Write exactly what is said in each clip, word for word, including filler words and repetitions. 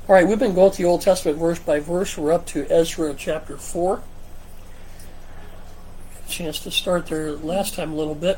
All right, we've been going through the Old Testament verse by verse. We're up to Ezra chapter four. A chance to start there last time a little bit.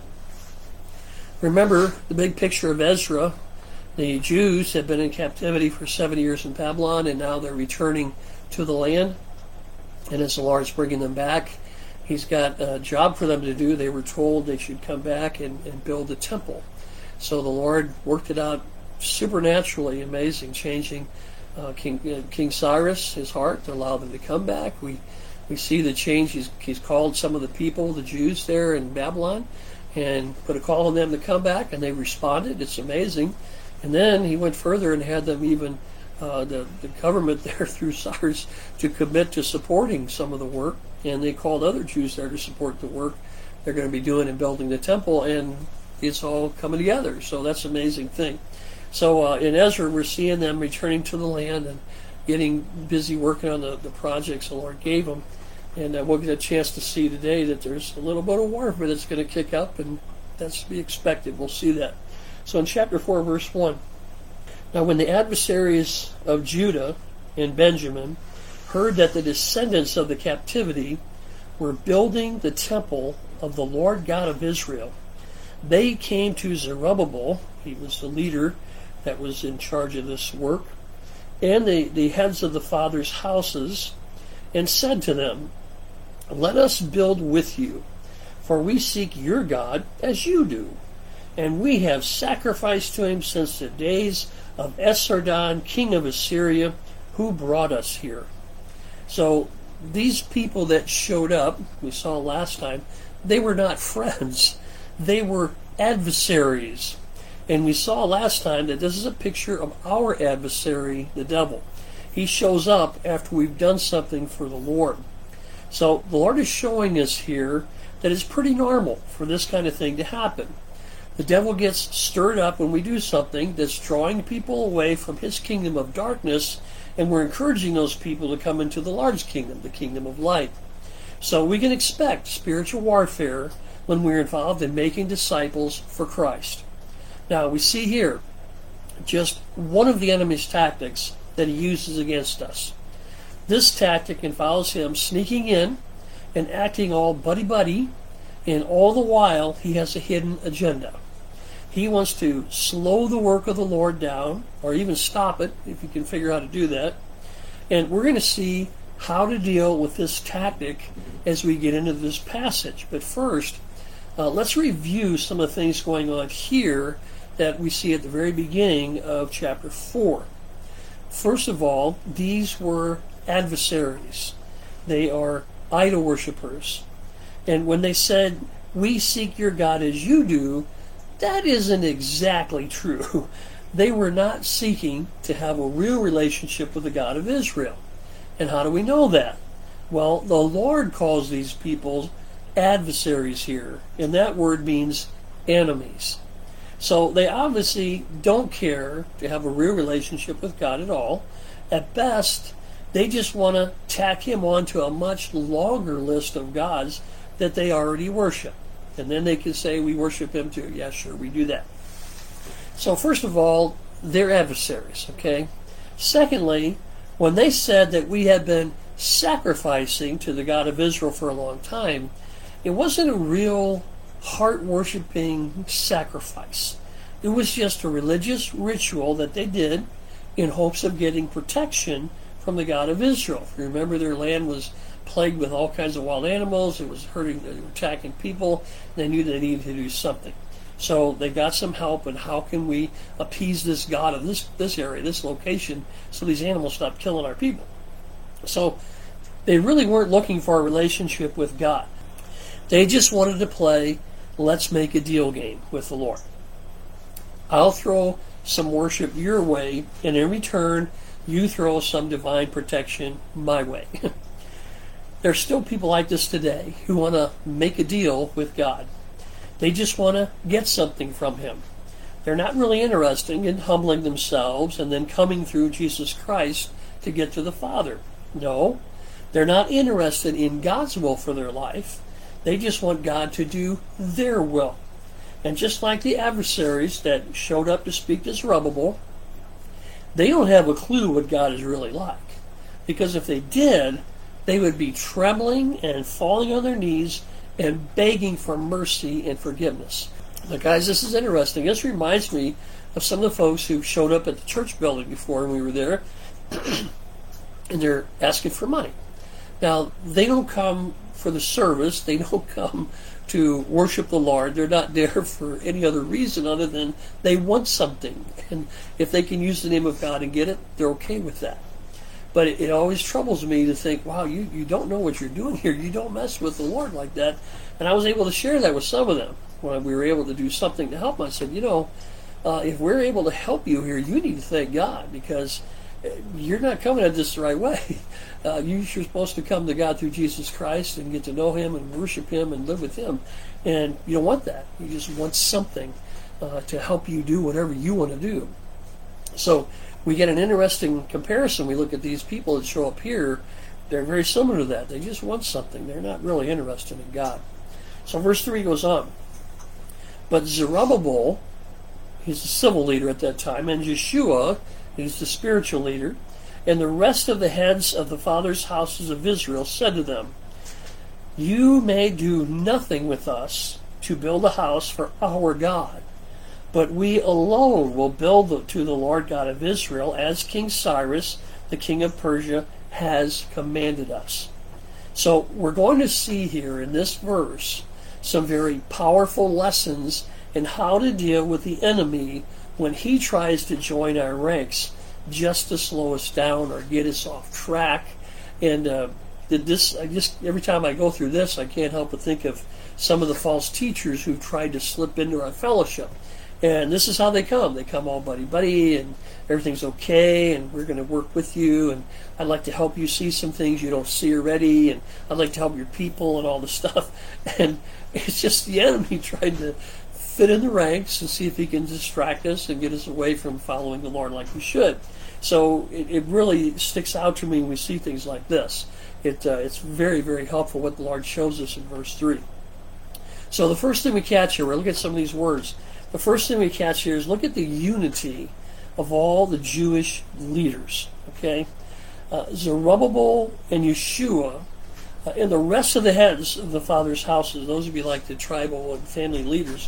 Remember the big picture of Ezra. The Jews had been in captivity for seventy years in Babylon, and now they're returning to the land. And as the Lord's bringing them back, He's got a job for them to do. They were told they should come back and, and build the temple. So the Lord worked it out supernaturally, amazing, changing uh, King uh, King Cyrus, his heart, to allow them to come back. We we see the change. He's, he's called some of the people, the Jews there in Babylon, and put a call on them to come back, and they responded. It's amazing. And then he went further and had them even, uh, the, the government there through Cyrus, to commit to supporting some of the work. And they called other Jews there to support the work they're going to be doing in building the temple, and it's all coming together. So that's an amazing thing. So uh, in Ezra, we're seeing them returning to the land and getting busy working on the, the projects the Lord gave them. And uh, we'll get a chance to see today that there's a little bit of warfare that's going to kick up, and that's to be expected. We'll see that. So in chapter four, verse one, now when the adversaries of Judah and Benjamin heard that the descendants of the captivity were building the temple of the Lord God of Israel, they came to Zerubbabel, he was the leader that was in charge of this work, and the, the heads of the fathers' houses, and said to them, "Let us build with you, for we seek your God as you do, and we have sacrificed to him since the days of Esarhaddon, king of Assyria, who brought us here." So these people that showed up, we saw last time, they were not friends. They were adversaries. And we saw last time that this is a picture of our adversary, the devil. He shows up after we've done something for the Lord. So the Lord is showing us here that it's pretty normal for this kind of thing to happen. The devil gets stirred up when we do something that's drawing people away from his kingdom of darkness, and we're encouraging those people to come into the Lord's kingdom, the kingdom of light. So we can expect spiritual warfare when we're involved in making disciples for Christ. Now we see here just one of the enemy's tactics that he uses against us. This tactic involves him sneaking in and acting all buddy-buddy, and all the while he has a hidden agenda. He wants to slow the work of the Lord down, or even stop it, if you can figure out how to do that. And we're going to see how to deal with this tactic as we get into this passage. But first, uh, let's review some of the things going on here that we see at the very beginning of chapter four. First of all, these were adversaries. They are idol worshippers. And when they said, "We seek your God as you do," that isn't exactly true. They were not seeking to have a real relationship with the God of Israel. And how do we know that? Well, the Lord calls these people adversaries here, and that word means enemies. So they obviously don't care to have a real relationship with God at all. At best, they just want to tack him onto a much longer list of gods that they already worship. And then they can say, "We worship him too." Yeah, sure, we do that. So first of all, they're adversaries, okay? Secondly, when they said that we had been sacrificing to the God of Israel for a long time, it wasn't a real heart-worshiping sacrifice. It was just a religious ritual that they did in hopes of getting protection from the God of Israel. If you remember, their land was plagued with all kinds of wild animals. It was hurting, they were attacking people. They knew they needed to do something. So they got some help, and how can we appease this God of this, this area, this location, so these animals stop killing our people? So they really weren't looking for a relationship with God. They just wanted to play let's make a deal game with the Lord. I'll throw some worship your way, and in return, you throw some divine protection my way. There's still people like this today who want to make a deal with God. They just want to get something from him. They're not really interested in humbling themselves and then coming through Jesus Christ to get to the Father. No, they're not interested in God's will for their life. They just want God to do their will. And just like the adversaries that showed up to speak to Zerubbabel, they don't have a clue what God is really like. Because if they did, they would be trembling and falling on their knees and begging for mercy and forgiveness. Now, guys, this is interesting. This reminds me of some of the folks who showed up at the church building before when we were there, and they're asking for money. Now, they don't come for the service. They don't come to worship the Lord. They're not there for any other reason other than they want something. And if they can use the name of God and get it, they're okay with that. But it, it always troubles me to think, wow, you, you don't know what you're doing here. You don't mess with the Lord like that. And I was able to share that with some of them when we were able to do something to help them. I said, you know, uh, if we're able to help you here, you need to thank God, because you're not coming at this the right way. Uh, you're supposed to come to God through Jesus Christ and get to know Him and worship Him and live with Him. And you don't want that. You just want something uh, to help you do whatever you want to do. So we get an interesting comparison. We look at these people that show up here. They're very similar to that. They just want something. They're not really interested in God. So verse three goes on. But Zerubbabel, he's the civil leader at that time, and Yeshua, he's the spiritual leader, and the rest of the heads of the fathers' houses of Israel said to them, you may do nothing with us to build a house for our God, but we alone will build to the Lord God of Israel, as King Cyrus, the king of Persia, has commanded us. So we're going to see here in this verse some very powerful lessons in how to deal with the enemy when he tries to join our ranks just to slow us down or get us off track. And uh, this, I just every time I go through this, I can't help but think of some of the false teachers who tried to slip into our fellowship. And this is how they come. They come all buddy-buddy, and everything's okay, and we're going to work with you, and I'd like to help you see some things you don't see already, and I'd like to help your people and all this stuff. And it's just the enemy trying to fit in the ranks and see if he can distract us and get us away from following the Lord like we should. So it, it really sticks out to me when we see things like this. It, uh, it's very, very helpful what the Lord shows us in verse three. So the first thing we catch here, we'll look at some of these words. The first thing we catch here is look at the unity of all the Jewish leaders. Okay, uh, Zerubbabel and Yeshua uh, and the rest of the heads of the fathers' houses, those would be like the tribal and family leaders.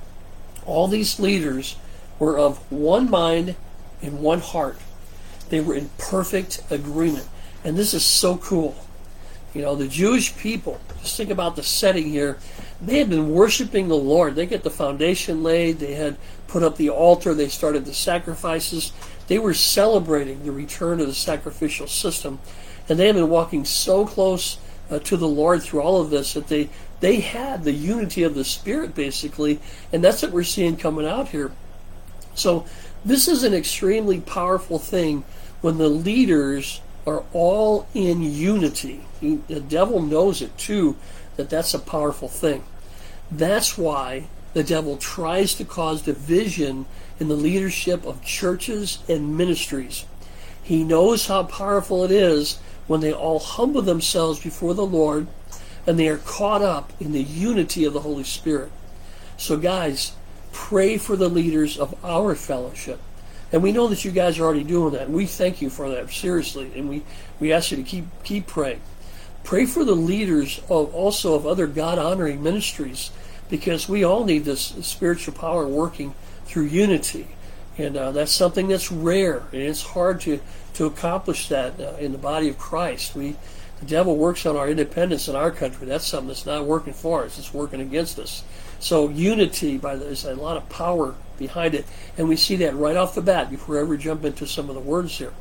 All these leaders were of one mind and one heart. They were in perfect agreement. And this is so cool. You know, the Jewish people, just think about the setting here. They had been worshiping the Lord. They get the foundation laid. They had put up the altar. They started the sacrifices. They were celebrating the return of the sacrificial system. And they had been walking so close uh, to the Lord through all of this that they, they had the unity of the Spirit, basically. And that's what we're seeing coming out here. So this is an extremely powerful thing when the leaders are all in unity. He, the devil knows it too, that that's a powerful thing. That's why the devil tries to cause division in the leadership of churches and ministries. He knows how powerful it is when they all humble themselves before the Lord and they are caught up in the unity of the Holy Spirit. So guys, pray for the leaders of our fellowship. And we know that you guys are already doing that. And we thank you for that, seriously. And we, we ask you to keep keep praying. Pray for the leaders of also of other God-honoring ministries, because we all need this spiritual power working through unity. And uh, that's something that's rare. And it's hard to, to accomplish that uh, in the body of Christ. We The devil works on our independence in our country. That's something that's not working for us. It's working against us. So unity, by the, there's a lot of power behind it. And we see that right off the bat before we ever jump into some of the words here.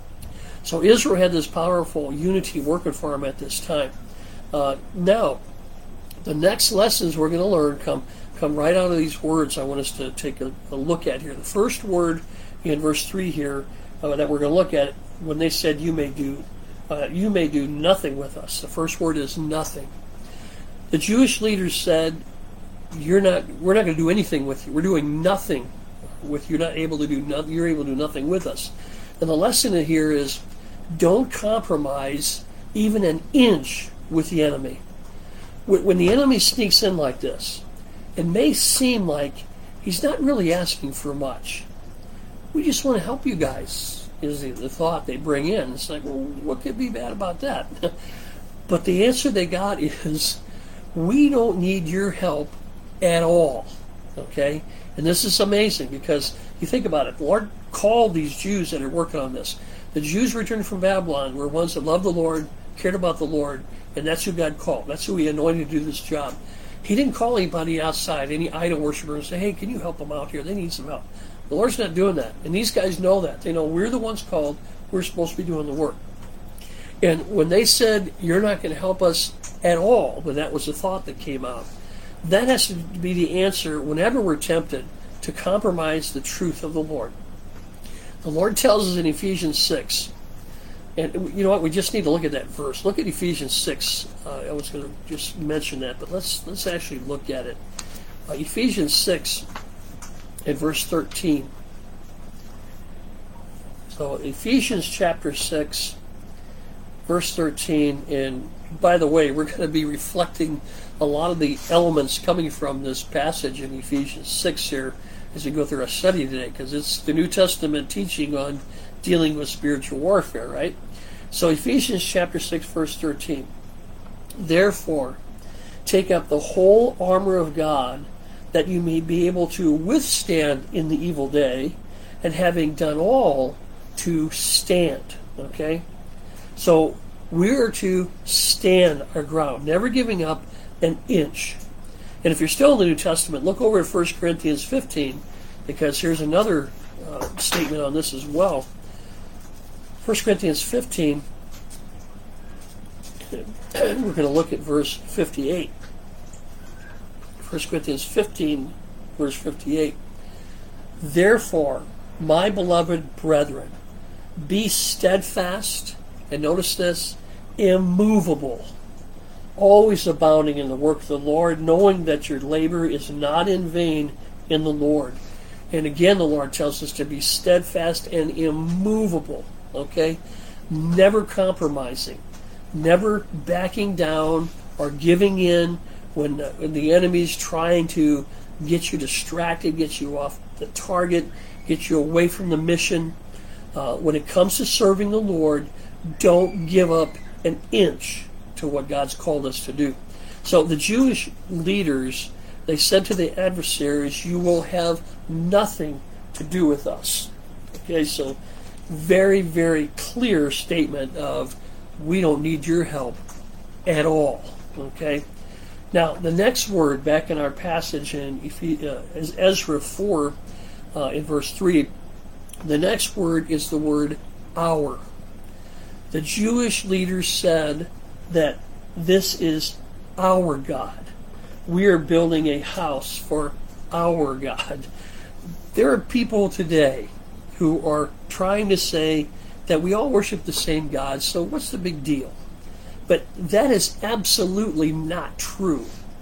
So Israel had this powerful unity working for him at this time. Uh, now, the next lessons we're going to learn come come right out of these words I want us to take a, a look at here. The first word in verse three here uh, that we're going to look at, when they said, you may do uh, you may do nothing with us. The first word is nothing. The Jewish leaders said, You're not. We're not going to do anything with you. We're doing nothing with you. You're not able to do. No, you're able to do nothing with us. And the lesson here is, don't compromise even an inch with the enemy. When the enemy sneaks in like this, it may seem like he's not really asking for much, we just want to help you guys, is the, the thought they bring in. It's like, well, what could be bad about that? But the answer they got is, we don't need your help at all. Okay? And this is amazing, because you think about it. The Lord called these Jews that are working on this. The Jews returned from Babylon were ones that loved the Lord, cared about the Lord, and that's who God called. That's who He anointed to do this job. He didn't call anybody outside, any idol worshiper, and say, hey, can you help them out here? They need some help. The Lord's not doing that. And these guys know that. They know we're the ones called. We're supposed to be doing the work. And when they said, you're not going to help us at all, when that was the thought that came out, that has to be the answer whenever we're tempted to compromise the truth of the Lord. The Lord tells us in Ephesians six, and you know what, we just need to look at that verse. Look at Ephesians six. Uh, I was going to just mention that, but let's let's actually look at it. Uh, Ephesians six and verse thirteen. So Ephesians chapter six, verse thirteen, and by the way, we're going to be reflecting a lot of the elements coming from this passage in Ephesians six here as we go through our study today, because it's the New Testament teaching on dealing with spiritual warfare, right? So Ephesians chapter six, verse thirteen. Therefore, take up the whole armor of God, that you may be able to withstand in the evil day, and having done all, to stand. Okay? So we are to stand our ground, never giving up an inch. And if you're still in the New Testament, look over at First Corinthians fifteen, because here's another uh, statement on this as well. First Corinthians fifteen, we're going to look at verse fifty-eight. First Corinthians fifteen, verse fifty-eight. Therefore, my beloved brethren, be steadfast, and notice this, immovable, always abounding in the work of the Lord, knowing that your labor is not in vain in the Lord. And again, the Lord tells us to be steadfast and immovable, okay? Never compromising, never backing down or giving in when the, when the enemy's trying to get you distracted, get you off the target, get you away from the mission. Uh, when it comes to serving the Lord, don't give up an inch to what God's called us to do. So the Jewish leaders, they said to the adversaries, you will have nothing to do with us. Okay, so very, very clear statement of, we don't need your help at all. Okay. Now, the next word back in our passage in uh, Ezra four, uh, in verse three, the next word is the word our. The Jewish leaders said that this is our God. We are building a house for our God. There are people today who are trying to say that we all worship the same God, so what's the big deal? But that is absolutely not true.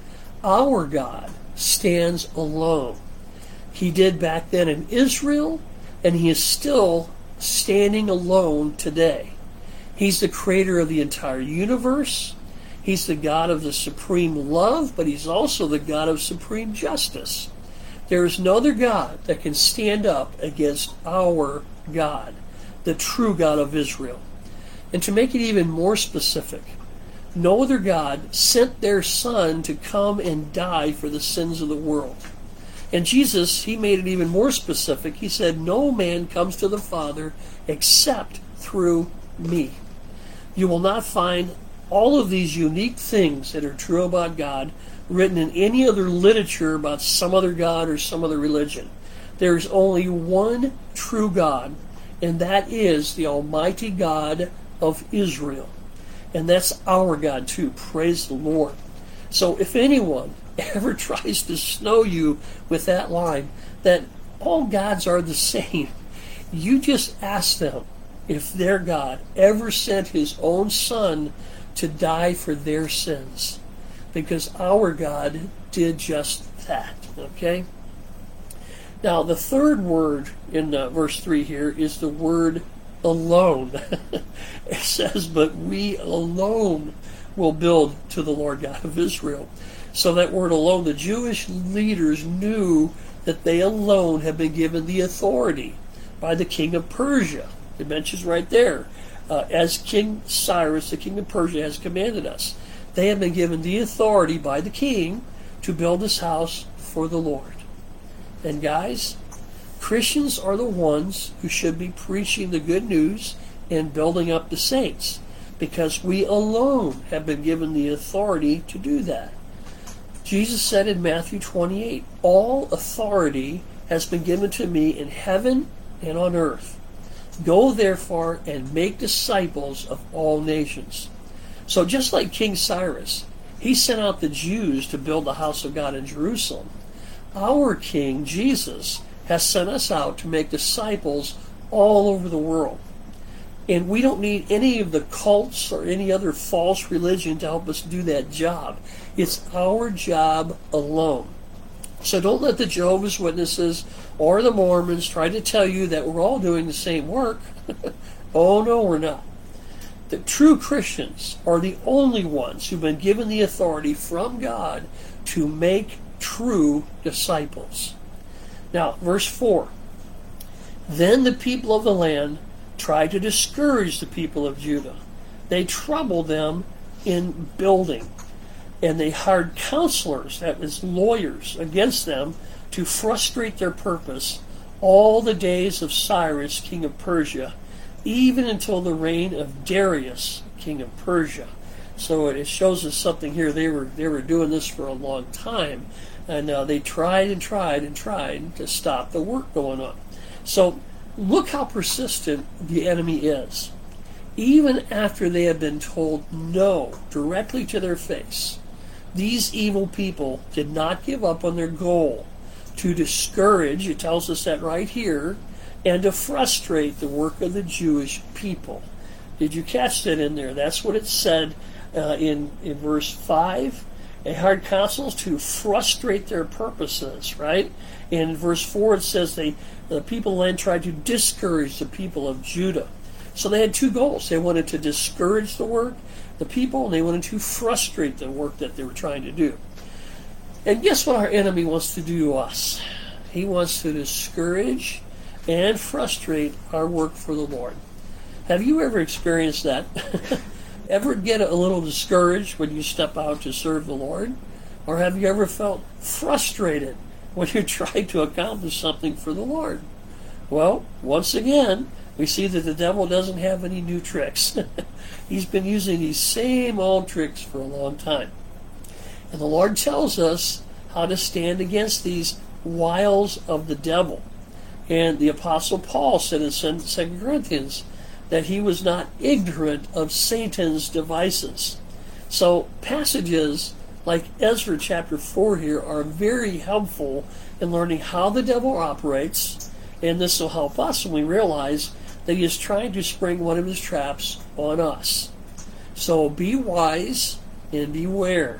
Our God stands alone. He did back then in Israel, and he is still standing alone today. He's the creator of the entire universe. He's the God of the supreme love, but he's also the God of supreme justice. There is no other God that can stand up against our God, the true God of Israel. And to make it even more specific, no other God sent their Son to come and die for the sins of the world. And Jesus, he made it even more specific. He said, no man comes to the Father except through me. You will not find all of these unique things that are true about God written in any other literature about some other God or some other religion. There's only one true God, and that is the Almighty God of Israel. And that's our God too. Praise the Lord. So if anyone ever tries to snow you with that line, that all gods are the same, you just ask them if their God ever sent his own Son to die for their sins. Because our God did just that. Okay? Now, the third word in uh, verse three here is the word alone. It says, but we alone will build to the Lord God of Israel. So that word alone, the Jewish leaders knew that they alone had been given the authority by the king of Persia. It mentions right there, uh, as King Cyrus, the king of Persia, has commanded us. They have been given the authority by the king to build this house for the Lord. And guys, Christians are the ones who should be preaching the good news and building up the saints, because we alone have been given the authority to do that. Jesus said in Matthew twenty-eight, all authority has been given to me in heaven and on earth. Go therefore and make disciples of all nations. So just like King Cyrus, he sent out the Jews to build the house of God in Jerusalem. Our King, Jesus, has sent us out to make disciples all over the world. And we don't need any of the cults or any other false religion to help us do that job. It's our job alone. So don't let the Jehovah's Witnesses or the Mormons try to tell you that we're all doing the same work. Oh, no, we're not. The true Christians are the only ones who've been given the authority from God to make true disciples. Now, verse four. Then the people of the land tried to discourage the people of Judah. They troubled them in building, and they hired counselors, that is lawyers, against them to frustrate their purpose all the days of Cyrus, king of Persia, even until the reign of Darius, king of Persia. So it shows us something here. They were they were doing this for a long time, and uh, they tried and tried and tried to stop the work going on. So look how persistent the enemy is. Even after they have been told no directly to their face, these evil people did not give up on their goal to discourage, it tells us that right here, and to frustrate the work of the Jewish people. Did you catch that in there? That's what it said uh, in, in verse five. They hired counsels to frustrate their purposes, right? In verse four it says they the people of the land tried to discourage the people of Judah. So they had two goals. They wanted to discourage the work, the people, and they wanted to frustrate the work that they were trying to do. And guess what our enemy wants to do to us? He wants to discourage and frustrate our work for the Lord. Have you ever experienced that? Ever get a little discouraged when you step out to serve the Lord? Or have you ever felt frustrated when you try to accomplish something for the Lord? Well, once again, we see that the devil doesn't have any new tricks. He's been using these same old tricks for a long time. And the Lord tells us how to stand against these wiles of the devil. And the Apostle Paul said in Second Corinthians that he was not ignorant of Satan's devices. So passages like Ezra chapter four here are very helpful in learning how the devil operates, and this will help us when we realize that he is trying to spring one of his traps on us. So be wise and beware.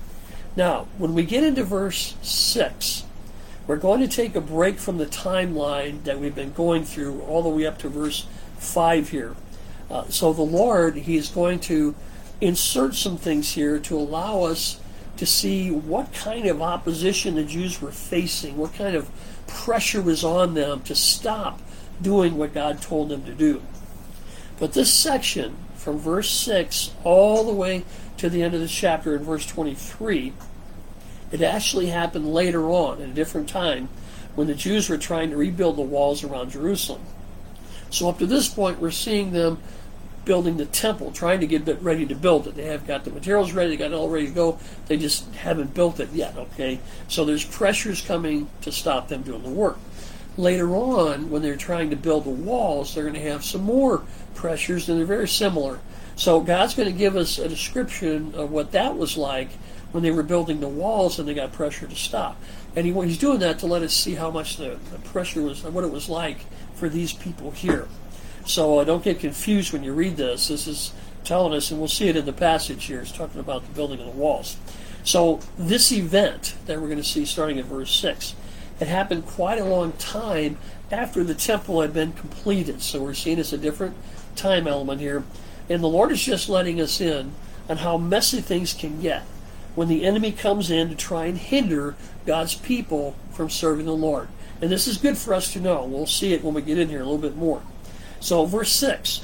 Now, when we get into verse six, we're going to take a break from the timeline that we've been going through all the way up to verse five here. Uh, so the Lord, he is going to insert some things here to allow us to see what kind of opposition the Jews were facing, what kind of pressure was on them to stop doing what God told them to do. But this section, from verse six all the way to the end of the chapter in verse twenty-three, it actually happened later on at a different time when the Jews were trying to rebuild the walls around Jerusalem. So up to this point, we're seeing them building the temple, trying to get ready to build it. They have got the materials ready, they got it all ready to go, they just haven't built it yet, okay? So there's pressures coming to stop them doing the work. Later on, when they're trying to build the walls, they're going to have some more pressures, and they're very similar. So God's going to give us a description of what that was like when they were building the walls and they got pressure to stop. And he, he's doing that to let us see how much the, the pressure was, what it was like for these people here. So uh, don't get confused when you read this. This is telling us, and we'll see it in the passage here, it's talking about the building of the walls. So this event that we're going to see starting at verse six, it happened quite a long time after the temple had been completed. So we're seeing it's a different time element here. And the Lord is just letting us in on how messy things can get when the enemy comes in to try and hinder God's people from serving the Lord. And this is good for us to know. We'll see it when we get in here a little bit more. So, verse six.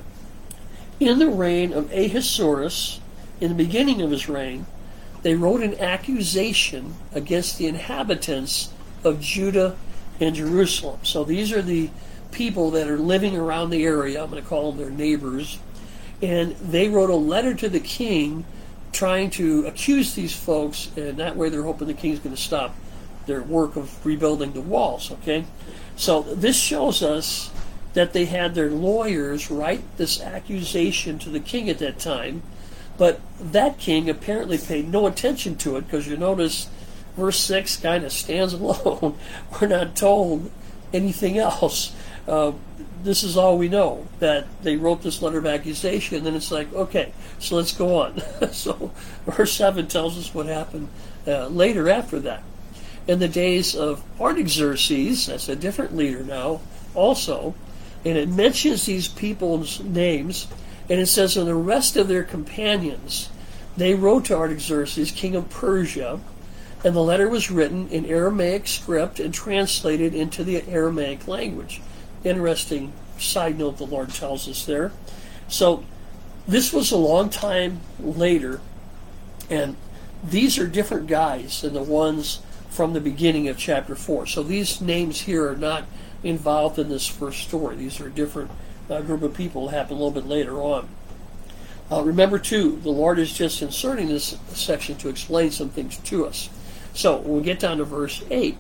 In the reign of Ahasuerus, in the beginning of his reign, they wrote an accusation against the inhabitants of Judah and Jerusalem. So these are the people that are living around the area. I'm going to call them their neighbors. And they wrote a letter to the king trying to accuse these folks, and that way they're hoping the king's going to stop their work of rebuilding the walls, okay? So this shows us that they had their lawyers write this accusation to the king at that time, but that king apparently paid no attention to it, because you notice verse six kind of stands alone. We're not told anything else. Uh, this is all we know, that they wrote this letter of accusation, and then it's like, okay, so let's go on. So verse seven tells us what happened uh, later after that. In the days of Artaxerxes, that's a different leader now also, and it mentions these people's names, and it says, and the rest of their companions, they wrote to Artaxerxes, king of Persia, and the letter was written in Aramaic script and translated into the Aramaic language. Interesting side note the Lord tells us there. So this was a long time later, and these are different guys than the ones from the beginning of chapter four. So these names here are not involved in this first story. These are a different uh, group of people that happen a little bit later on. Uh, remember, too, the Lord is just inserting this section to explain some things to us. So when we get down to verse eight,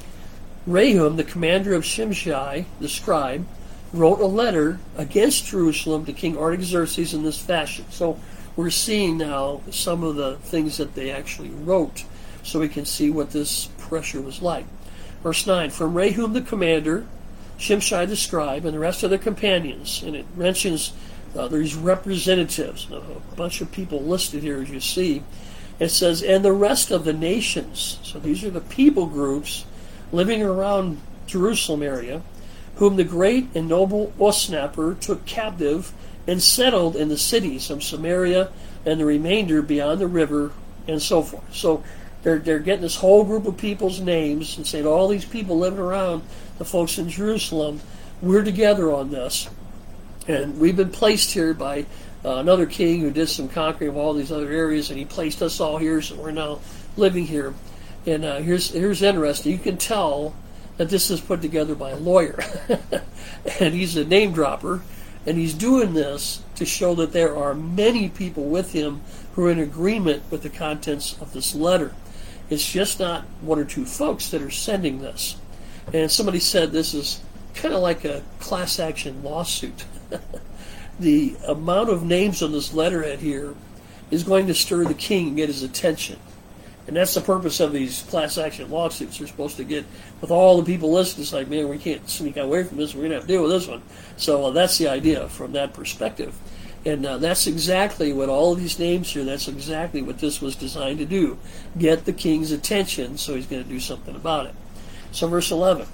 Rehum, the commander of Shimshai, the scribe, wrote a letter against Jerusalem to King Artaxerxes in this fashion. So we're seeing now some of the things that they actually wrote, so we can see what this pressure was like. Verse nine, from Rehum the commander, Shimshai the scribe, and the rest of their companions, and it mentions uh, these representatives, a bunch of people listed here as you see. It says, and the rest of the nations, so these are the people groups living around Jerusalem area, whom the great and noble Osnapper took captive and settled in the cities of Samaria and the remainder beyond the river, and so forth. So They're, they're getting this whole group of people's names and saying, all these people living around the folks in Jerusalem, we're together on this. And we've been placed here by uh, another king who did some conquering of all these other areas, and he placed us all here, so we're now living here. And uh, here's, here's interesting. You can tell that this is put together by a lawyer. And he's a name dropper, and he's doing this to show that there are many people with him who are in agreement with the contents of this letter. It's just not one or two folks that are sending this. And somebody said this is kind of like a class action lawsuit. The amount of names on this letterhead here is going to stir the king and get his attention. And that's the purpose of these class action lawsuits. They're supposed to get, with all the people listed, it's like, man, we can't sneak away from this. We're going to have to deal with this one. So uh, that's the idea from that perspective. And uh, that's exactly what all of these names here, that's exactly what this was designed to do. Get the king's attention, so he's going to do something about it. So verse eleven.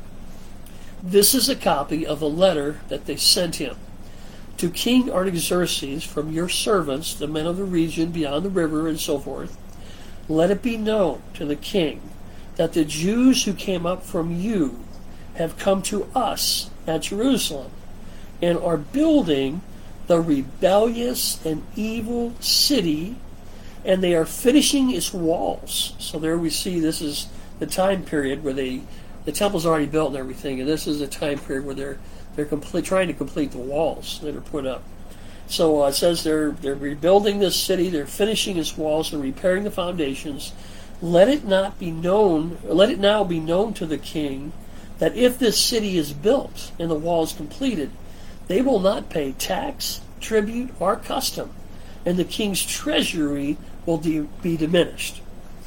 This is a copy of a letter that they sent him. To King Artaxerxes, from your servants, the men of the region beyond the river, and so forth, let it be known to the king that the Jews who came up from you have come to us at Jerusalem and are building the rebellious and evil city, and they are finishing its walls. So there we see this is the time period where they, the temple's already built and everything, and this is the time period where they're they're complete, trying to complete the walls that are put up. So uh, it says they're they're rebuilding this city, they're finishing its walls and repairing the foundations. Let it not be known, let it now be known to the king that if this city is built and the walls completed, they will not pay tax, tribute, or custom, and the king's treasury will de- be diminished.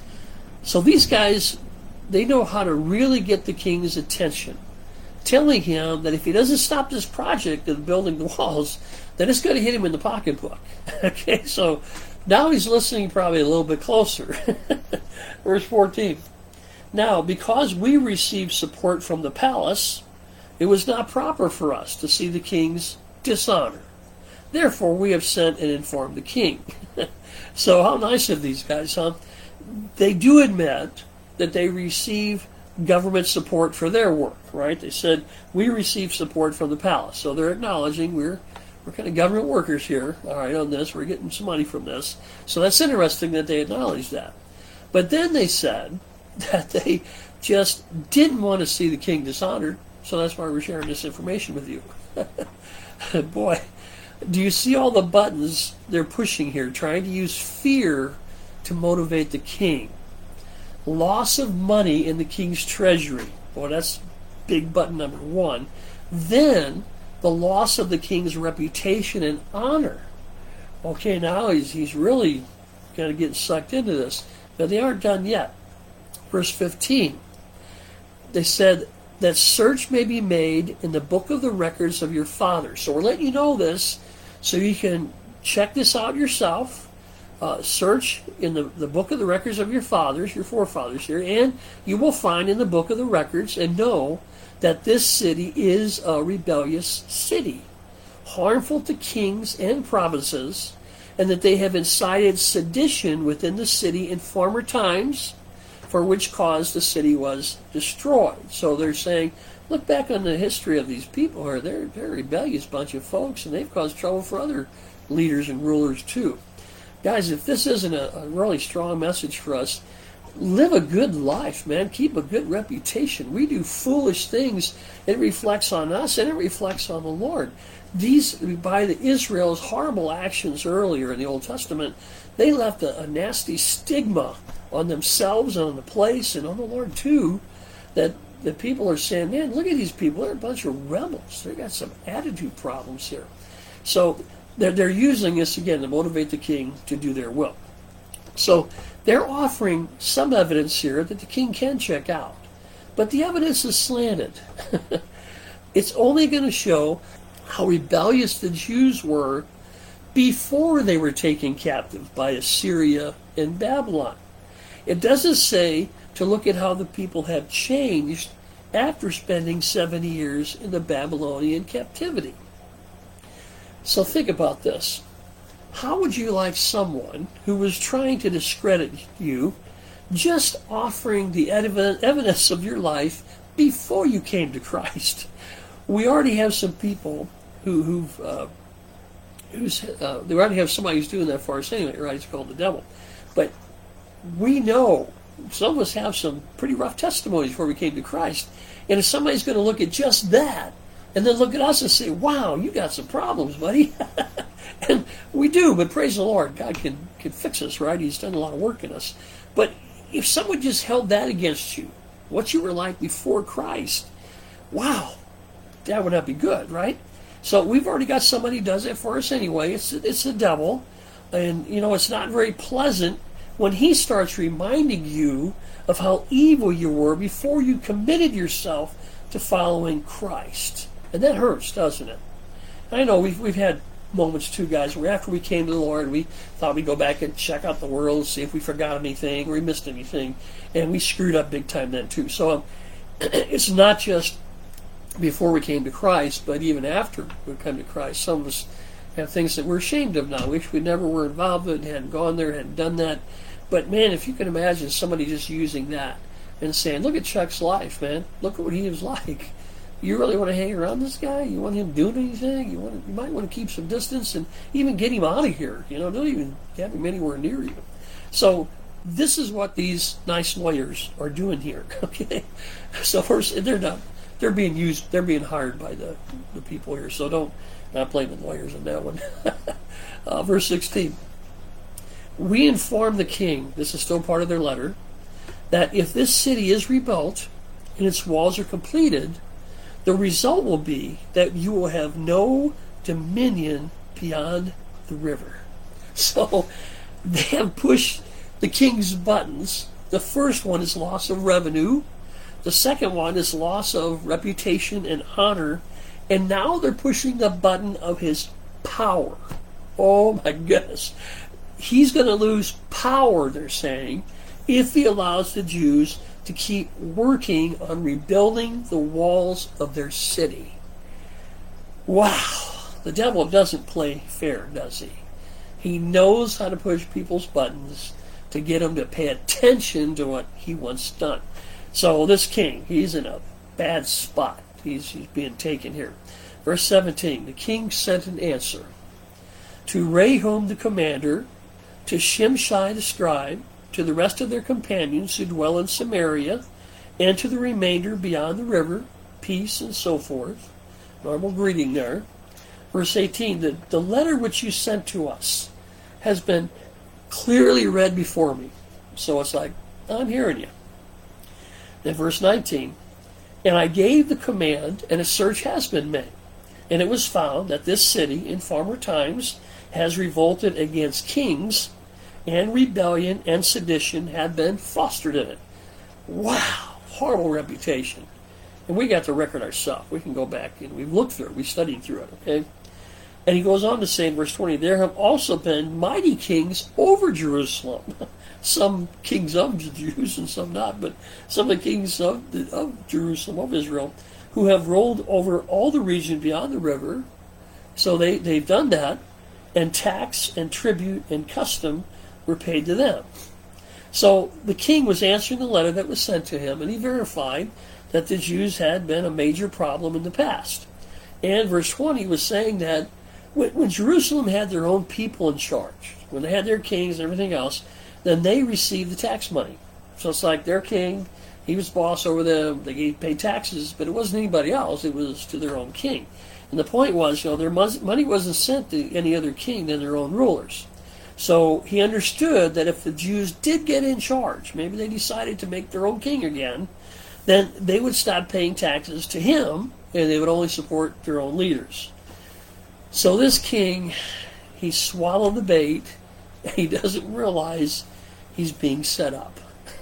So these guys, they know how to really get the king's attention, telling him that if he doesn't stop this project of building the walls, then it's going to hit him in the pocketbook. Okay, so now he's listening probably a little bit closer. Verse fourteen. Now, because we received support from the palace, it was not proper for us to see the king's dishonor. Therefore, we have sent and informed the king. So how nice of these guys, huh? They do admit that they receive government support for their work, right? They said, we receive support from the palace. So they're acknowledging we're we're kind of government workers here, all right, on this. We're getting some money from this. So that's interesting that they acknowledged that. But then they said that they just didn't want to see the king dishonored, so that's why we're sharing this information with you. Boy, do you see all the buttons they're pushing here, trying to use fear to motivate the king? Loss of money in the king's treasury. Boy, that's big button number one. Then the loss of the king's reputation and honor. Okay, now he's, he's really kind of getting sucked into this. But they aren't done yet. Verse fifteen. They said that search may be made in the book of the records of your fathers. So we're letting you know this so you can check this out yourself. Uh, search in the, the book of the records of your fathers, your forefathers here, and you will find in the book of the records and know that this city is a rebellious city, harmful to kings and provinces, and that they have incited sedition within the city in former times, for which cause the city was destroyed. So they're saying, look back on the history of these people here. They're, they're a rebellious bunch of folks, and they've caused trouble for other leaders and rulers too. Guys, if this isn't a, a really strong message for us, live a good life, man. Keep a good reputation. We do foolish things. It reflects on us, and it reflects on the Lord. These, by the Israel's horrible actions earlier in the Old Testament, they left a, a nasty stigma on themselves and on the place and on the Lord too, that the people are saying, man, look at these people. They're a bunch of rebels. They've got some attitude problems here. So they're, they're using this, again, to motivate the king to do their will. So they're offering some evidence here that the king can check out. But the evidence is slanted. It's only going to show how rebellious the Jews were before they were taken captive by Assyria and Babylon. It doesn't say to look at how the people have changed after spending seventy years in the Babylonian captivity. So think about this. How would you like someone who was trying to discredit you just offering the evidence of your life before you came to Christ? We already have some people who, who've, uh, who's, uh, they already have somebody who's doing that for us anyway, right? It's called the devil. But we know some of us have some pretty rough testimonies before we came to Christ. And if somebody's going to look at just that and then look at us and say, wow, you got some problems, buddy. And we do, but praise the Lord. God can, can fix us, right? He's done a lot of work in us. But if someone just held that against you, what you were like before Christ, wow, that would not be good, right? So we've already got somebody who does it for us anyway. It's, it's the devil. And, you know, it's not very pleasant when he starts reminding you of how evil you were before you committed yourself to following Christ. And that hurts, doesn't it? I know we've we've had moments too, guys, where after we came to the Lord, we thought we'd go back and check out the world, see if we forgot anything or we missed anything, and we screwed up big time then too. So um, it's not just before we came to Christ, but even after we come to Christ. Some of us have things that we're ashamed of now. Wish we never were involved in, hadn't gone there, hadn't done that. But man, if you can imagine somebody just using that and saying, look at Chuck's life, man. Look at what he was like. You really want to hang around this guy? You want him doing anything? You want to, you might want to keep some distance and even get him out of here. You know, don't even have him anywhere near you. So this is what these nice lawyers are doing here. Okay, so first they're not. They're being used. They're being hired by the the people here. So don't not blame the lawyers on that one. uh, verse sixteen. We inform the king. This is still part of their letter. That if this city is rebuilt and its walls are completed, the result will be that you will have no dominion beyond the river. So they have pushed the king's buttons. The first one is loss of revenue. The second one is loss of reputation and honor. And now they're pushing the button of his power. Oh my goodness. He's going to lose power, they're saying, if he allows the Jews to keep working on rebuilding the walls of their city. Wow. The devil doesn't play fair, does he? He knows how to push people's buttons to get them to pay attention to what he wants done. So this king, he's in a bad spot. He's, he's being taken here. Verse seventeen, the king sent an answer to Rehum the commander, to Shimshai the scribe, to the rest of their companions who dwell in Samaria, and to the remainder beyond the river, peace and so forth. Normal greeting there. Verse eighteen, the, the letter which you sent to us has been clearly read before me. So it's like, I'm hearing you. Then verse nineteen, and I gave the command, and a search has been made. And it was found that this city in former times has revolted against kings, and rebellion and sedition had been fostered in it. Wow, horrible reputation. And we got the record ourselves. We can go back and we've looked through it. We studied through it, okay? And he goes on to say in verse twenty, there have also been mighty kings over Jerusalem. Some kings of the Jews and some not, but some of the kings of, the, of Jerusalem, of Israel, who have rolled over all the region beyond the river. So they, they've done that, and tax and tribute and custom were paid to them. So the king was answering the letter that was sent to him, and he verified that the Jews had been a major problem in the past. And verse twenty was saying that when, when Jerusalem had their own people in charge, when they had their kings and everything else, then they received the tax money. So it's like their king, he was boss over them, they paid taxes, but it wasn't anybody else, it was to their own king. And the point was, you know, their money wasn't sent to any other king than their own rulers. So he understood that if the Jews did get in charge, maybe they decided to make their own king again, then they would stop paying taxes to him, and they would only support their own leaders. So this king, he swallowed the bait, and he doesn't realize he's being set up.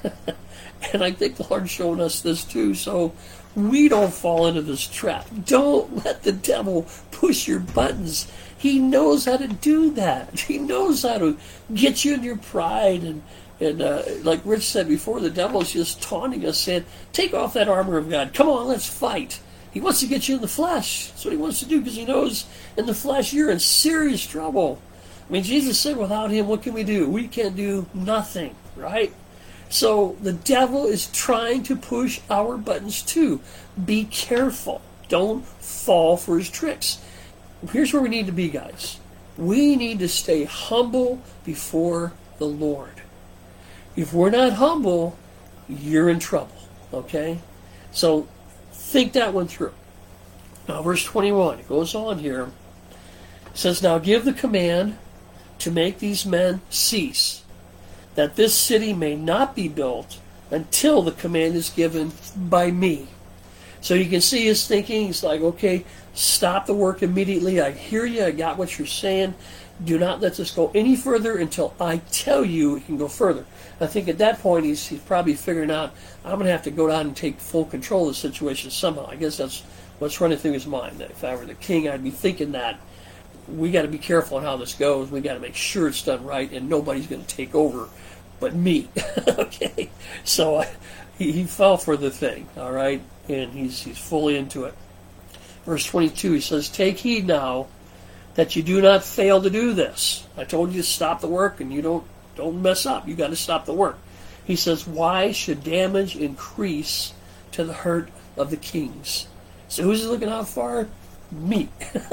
And I think the Lord's showing us this too, so we don't fall into this trap. Don't let the devil push your buttons. He knows how to do that. He knows how to get you in your pride. And, and uh, like Rich said before, the devil is just taunting us, saying, take off that armor of God. Come on, let's fight. He wants to get you in the flesh. That's what he wants to do, because he knows in the flesh you're in serious trouble. I mean, Jesus said, without him, what can we do? We can do nothing, right? So the devil is trying to push our buttons too. Be careful. Don't fall for his tricks. Here's where we need to be, guys. We need to stay humble before the Lord. If we're not humble, you're in trouble, okay? So think that one through. Now, verse twenty-one, it goes on here. It says, now give the command to make these men cease, that this city may not be built until the command is given by me. So you can see his thinking. He's like, okay, stop the work immediately. I hear you. I got what you're saying. Do not let this go any further until I tell you it can go further. I think at that point he's, he's probably figuring out, I'm going to have to go down and take full control of the situation somehow. I guess that's what's running through his mind. That if I were the king, I'd be thinking that. We got to be careful on how this goes. We got to make sure it's done right, and nobody's going to take over but me. Okay, so uh, he, he fell for the thing, all right, and he's he's fully into it. Verse twenty-two, he says, take heed now that you do not fail to do this. I told you to stop the work, and you don't don't mess up. You got to stop the work. He says, why should damage increase to the hurt of the kings? So who's he looking out for? Me.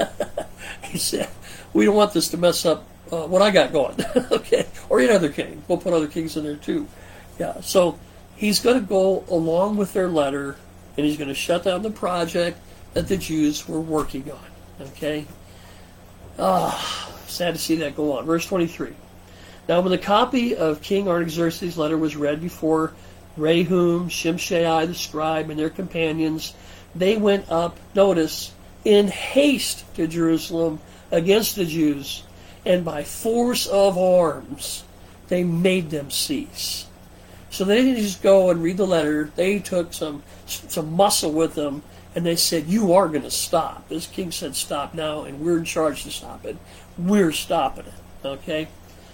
He said, we don't want this to mess up uh, what I got going. Okay, or any other king. We'll put other kings in there too. Yeah, so he's going to go along with their letter, and he's going to shut down the project that the Jews were working on. Okay? Ah, sad to see that go on. Verse twenty-three. Now when the copy of King Artaxerxes' letter was read before Rehum, Shimshai the scribe, and their companions, they went up, notice, in haste to Jerusalem against the Jews, and by force of arms they made them cease. So they didn't just go and read the letter. They took some some muscle with them, and they said, you are going to stop. This king said stop now, and we're in charge to stop it. We're stopping it. Okay?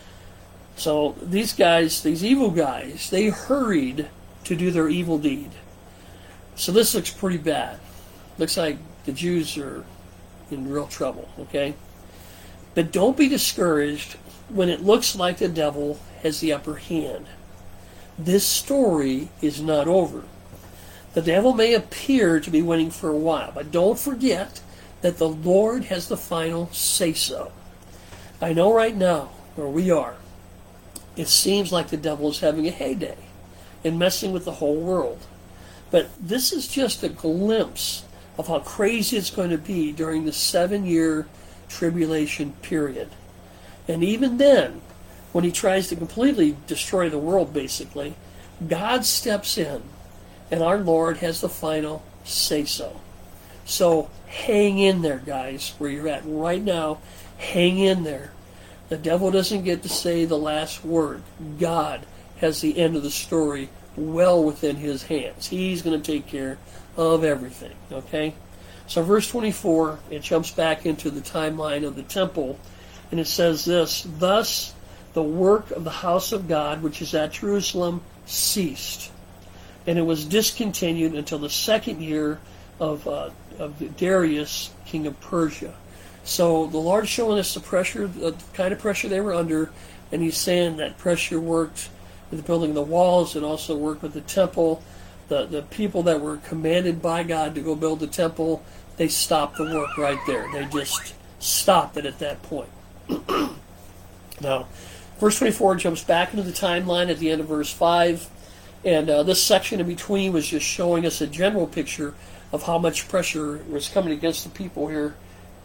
So these guys, these evil guys, they hurried to do their evil deed. So this looks pretty bad. Looks like the Jews are in real trouble, okay? But don't be discouraged when it looks like the devil has the upper hand. This story is not over. The devil may appear to be winning for a while, but don't forget that the Lord has the final say-so. I know right now, where we are, it seems like the devil is having a heyday and messing with the whole world. But this is just a glimpse of how crazy it's going to be during the seven-year tribulation period. And even then, when he tries to completely destroy the world, basically, God steps in, and our Lord has the final say-so. So hang in there, guys, where you're at right now. Hang in there. The devil doesn't get to say the last word. God has the end of the story well within his hands. He's going to take care of everything, okay? So verse twenty-four, it jumps back into the timeline of the temple, and it says this, "Thus the work of the house of God, which is at Jerusalem, ceased, and it was discontinued until the second year of, uh, of Darius, king of Persia." So the Lord's showing us the pressure, the kind of pressure they were under, and he's saying that pressure worked with the building of the walls. It also worked with the temple. The, the people that were commanded by God to go build the temple, they stopped the work right there. They just stopped it at that point. Now, verse twenty-four jumps back into the timeline at the end of verse five, and uh, this section in between was just showing us a general picture of how much pressure was coming against the people here.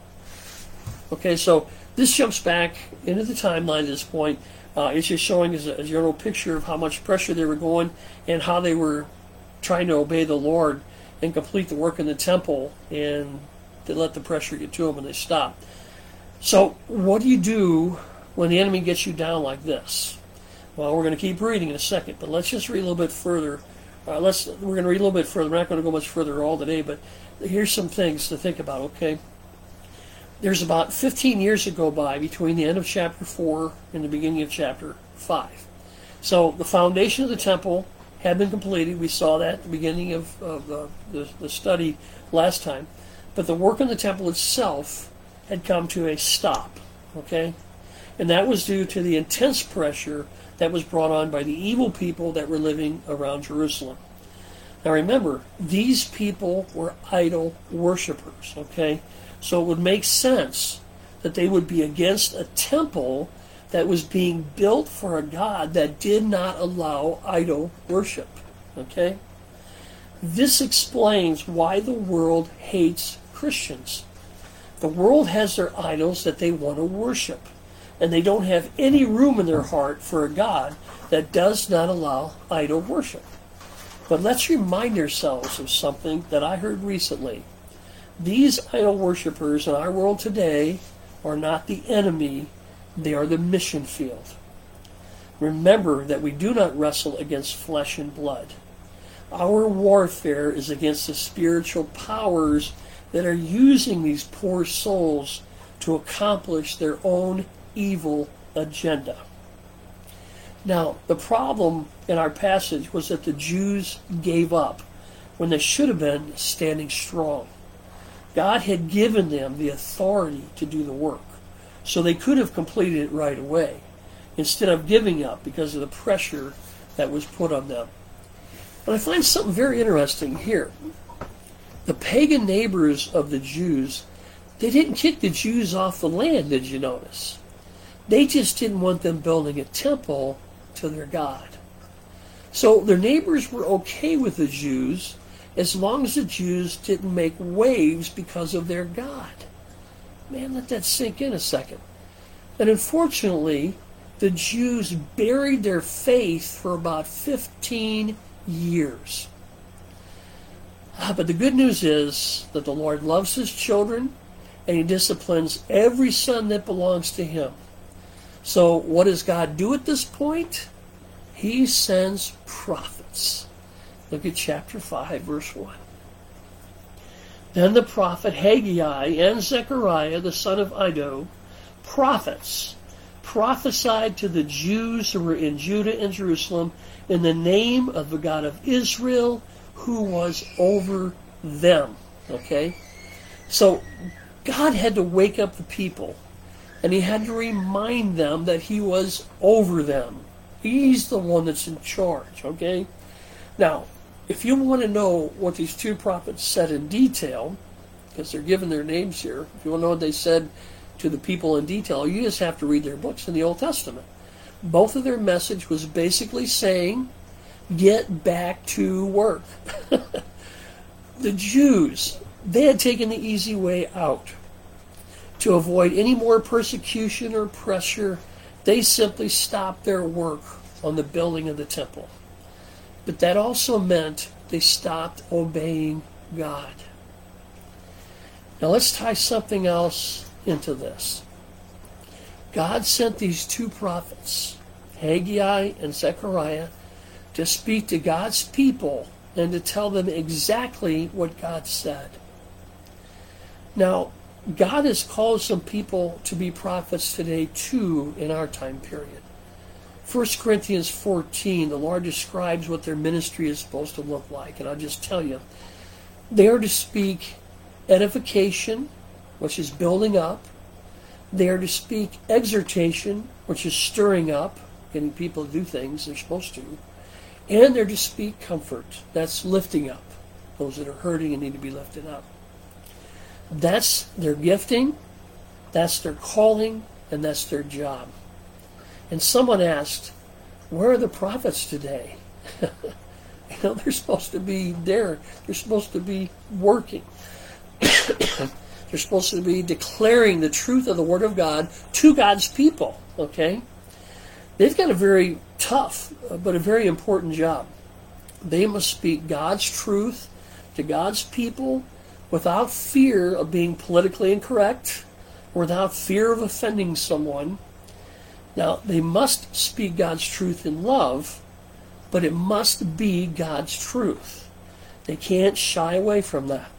Okay, so this jumps back into the timeline at this point. Uh, it's just showing us a, a general picture of how much pressure they were going and how they were trying to obey the Lord and complete the work in the temple, and they let the pressure get to them and they stopped. So what do you do when the enemy gets you down like this? Well, we're going to keep reading in a second, but let's just read a little bit further. Uh, let's we're going to read a little bit further. We're not going to go much further all today, but here's some things to think about, okay? There's about fifteen years that go by between the end of chapter four and the beginning of chapter five. So the foundation of the temple had been completed. We saw that at the beginning of, of uh, the, the study last time. But the work in the temple itself had come to a stop, okay? And that was due to the intense pressure that was brought on by the evil people that were living around Jerusalem. Now remember, these people were idol worshipers, okay? So it would make sense that they would be against a temple that was being built for a God that did not allow idol worship, okay? This explains why the world hates Christians. The world has their idols that they want to worship, and they don't have any room in their heart for a God that does not allow idol worship. But let's remind ourselves of something that I heard recently. These idol worshipers in our world today are not the enemy, they are the mission field. Remember that we do not wrestle against flesh and blood. Our warfare is against the spiritual powers that are using these poor souls to accomplish their own evil agenda. Now, the problem in our passage was that the Jews gave up when they should have been standing strong. God had given them the authority to do the work, so they could have completed it right away, instead of giving up because of the pressure that was put on them. But I find something very interesting here. The pagan neighbors of the Jews, they didn't kick the Jews off the land, did you notice? They just didn't want them building a temple to their God. So their neighbors were okay with the Jews as long as the Jews didn't make waves because of their God. Man, let that sink in a second. And unfortunately, the Jews buried their faith for about fifteen years. Ah, but the good news is that the Lord loves his children, and he disciplines every son that belongs to him. So what does God do at this point? He sends prophets. Look at chapter five, verse one. Then the prophet Haggai and Zechariah, the son of Iddo, prophets, prophesied to the Jews who were in Judah and Jerusalem in the name of the God of Israel, who was over them. Okay? So God had to wake up the people, and he had to remind them that he was over them. He's the one that's in charge. Okay? Now, if you want to know what these two prophets said in detail, because they're given their names here, if you want to know what they said to the people in detail, you just have to read their books in the Old Testament. Both of their message was basically saying, get back to work. The Jews, they had taken the easy way out. To avoid any more persecution or pressure, they simply stopped their work on the building of the temple. But that also meant they stopped obeying God. Now let's tie something else into this. God sent these two prophets, Haggai and Zechariah, to speak to God's people and to tell them exactly what God said. Now, God has called some people to be prophets today too in our time period. First Corinthians fourteen, the Lord describes what their ministry is supposed to look like. And I'll just tell you, they are to speak edification, which is building up. They are to speak exhortation, which is stirring up, getting people to do things they're supposed to. And they're to speak comfort. That's lifting up those that are hurting and need to be lifted up. That's their gifting, that's their calling, and that's their job. And someone asked, where are the prophets today? You know, they're supposed to be there. They're supposed to be working. They're supposed to be declaring the truth of the Word of God to God's people, okay? They've got a very tough, but a very important job. They must speak God's truth to God's people without fear of being politically incorrect, without fear of offending someone. Now, they must speak God's truth in love, but it must be God's truth. They can't shy away from that.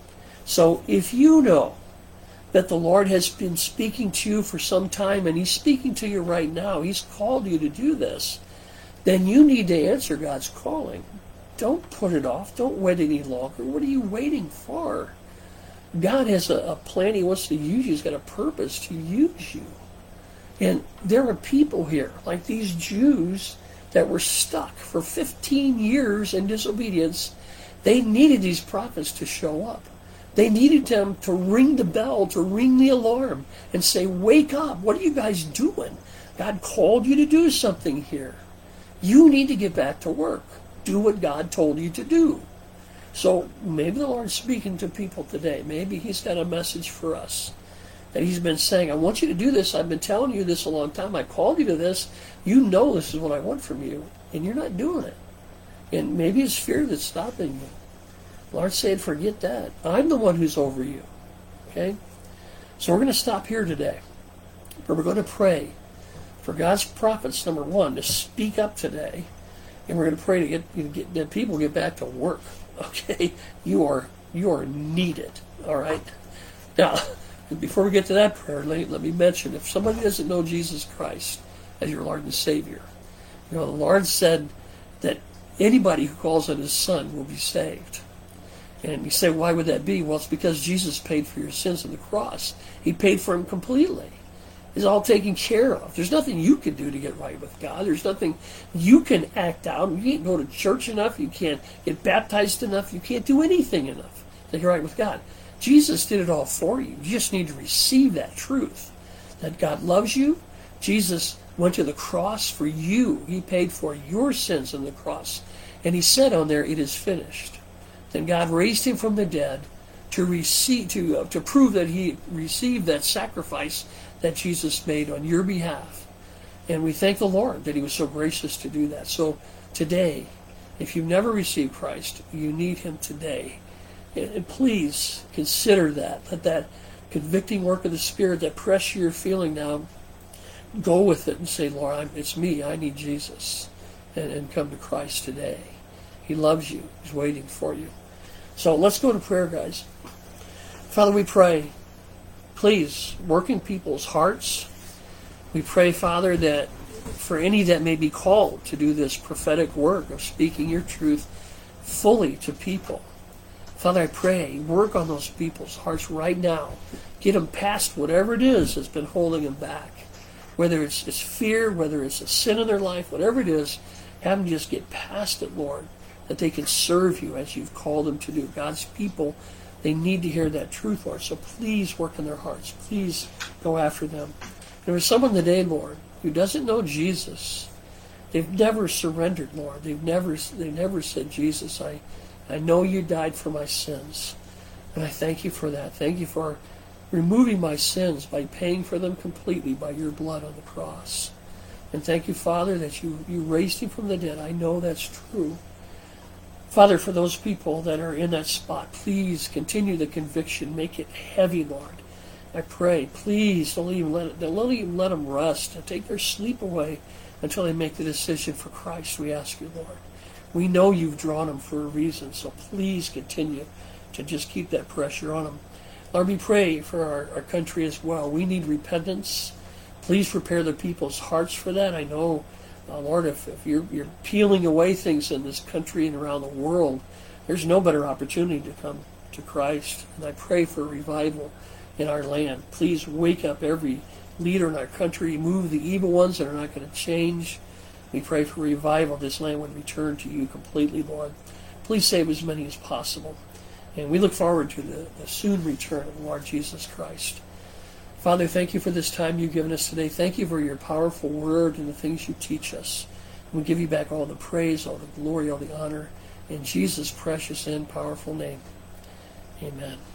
So if you know that the Lord has been speaking to you for some time, and He's speaking to you right now, He's called you to do this, then you need to answer God's calling. Don't put it off. Don't wait any longer. What are you waiting for? God has a, a plan He wants to use you. He's got a purpose to use you. And there are people here, like these Jews, that were stuck for fifteen years in disobedience. They needed these prophets to show up. They needed them to ring the bell, to ring the alarm, and say, wake up. What are you guys doing? God called you to do something here. You need to get back to work. Do what God told you to do. So maybe the Lord's speaking to people today. Maybe He's got a message for us. That He's been saying, I want you to do this. I've been telling you this a long time. I called you to this. You know this is what I want from you. And you're not doing it. And maybe it's fear that's stopping you. The Lord's saying, forget that. I'm the one who's over you. Okay? So we're going to stop here today. But we're going to pray for God's prophets, number one, to speak up today. And we're going to pray to get, get that people get back to work. Okay? You are you are needed. All right? Now, before we get to that prayer, let, let me mention, if somebody doesn't know Jesus Christ as your Lord and Savior, you know, the Lord said that anybody who calls on His Son will be saved. And you say, why would that be? Well, it's because Jesus paid for your sins on the cross. He paid for them completely. It's all taken care of. There's nothing you can do to get right with God. There's nothing you can act out. You can't go to church enough. You can't get baptized enough. You can't do anything enough to get right with God. Jesus did it all for you. You just need to receive that truth, that God loves you. Jesus went to the cross for you. He paid for your sins on the cross. And He said on there, it is finished. Then God raised Him from the dead to receive, to, uh, to prove that He received that sacrifice that Jesus made on your behalf. And we thank the Lord that He was so gracious to do that. So today, if you've never received Christ, you need Him today. And please consider that. Let that convicting work of the Spirit, that pressure you're feeling now, go with it and say, Lord, I'm, it's me. I need Jesus. And, and come to Christ today. He loves you. He's waiting for you. So let's go to prayer, guys. Father, we pray, please, work in people's hearts. We pray, Father, that for any that may be called to do this prophetic work of speaking your truth fully to people, Father, I pray, work on those people's hearts right now. Get them past whatever it is that's been holding them back. Whether it's, it's fear, whether it's a sin in their life, whatever it is, have them just get past it, Lord. that they can serve you as you've called them to do. God's people, they need to hear that truth, Lord. So please work in their hearts. Please go after them. There is someone today, Lord, who doesn't know Jesus. They've never surrendered, Lord. They've never they've never said, Jesus, I, I know you died for my sins. And I thank you for that. Thank you for removing my sins by paying for them completely by your blood on the cross. And thank you, Father, that you, you raised him from the dead. I know that's true. Father, for those people that are in that spot, please continue the conviction. Make it heavy, Lord. I pray, please don't even let it, don't even let them rest and take their sleep away until they make the decision for Christ. We ask you, Lord. We know you've drawn them for a reason, so please continue to just keep that pressure on them. Lord, we pray for our, our country as well. We need repentance. Please prepare the people's hearts for that. I know, uh, Lord, if, if you're, you're peeling away things in this country and around the world, there's no better opportunity to come to Christ. And I pray for revival in our land. Please wake up every leader in our country. Move the evil ones that are not going to change. We pray for revival. This land would return to you completely, Lord. Please save as many as possible. And we look forward to the, the soon return of the Lord Jesus Christ. Father, thank you for this time you've given us today. Thank you for your powerful word and the things you teach us. We give you back all the praise, all the glory, all the honor. In Jesus' precious and powerful name. Amen.